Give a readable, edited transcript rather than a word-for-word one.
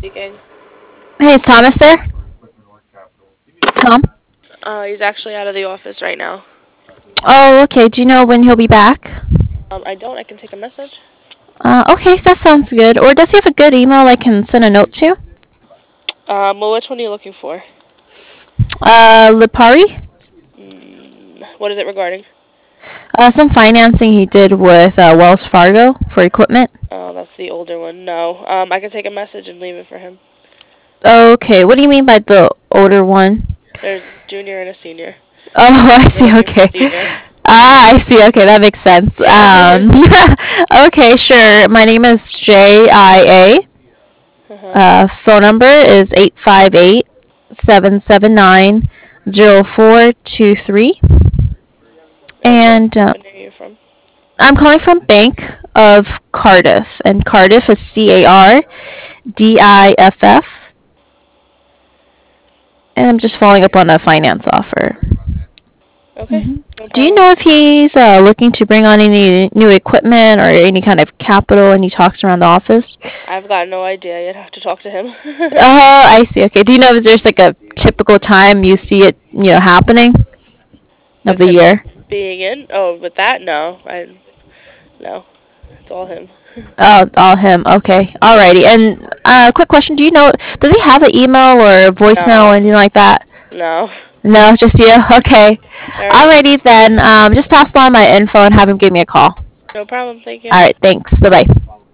speaking. Hey, is Thomas there? Tom? He's actually out of the office right now. Oh, okay. Do you know when he'll be back? I don't. I can take a message. Okay, that sounds good. Or does he have a good email I can send a note to? Well, which one are you looking for? Lipari? What is it regarding? Some financing he did with Wells Fargo for equipment. Oh, that's the older one. No. I can take a message and leave it for him. Okay, what do you mean by the older one? There's a junior and a senior. Oh, I You're see. looking for Okay. the senior. I see. Okay, that makes sense. Yeah. Okay, sure. My name is JIA. Uh-huh. Phone number is 858-779-0423. And what And company are you from? I'm calling from Bank of Cardiff, and Cardiff is CARDIFF. And I'm just following up on a finance offer. Okay. No Do you problem. know if he's looking to bring on any new equipment or any kind of capital, any talks around the office? I've got no idea. You'd have to talk to him. Oh, I see. Okay. Do you know if there's like a typical time you see it, happening of With the him year? being in? Oh, with that, no. No. It's all him. Oh, all him. Okay. Alrighty. And quick question: do you know? Does he have an email or a voicemail No. or anything like that? No. No, just you. Okay. All right. Alrighty then. Just pass along my info and have him give me a call. No problem. Thank you. Alright. Thanks. Bye bye.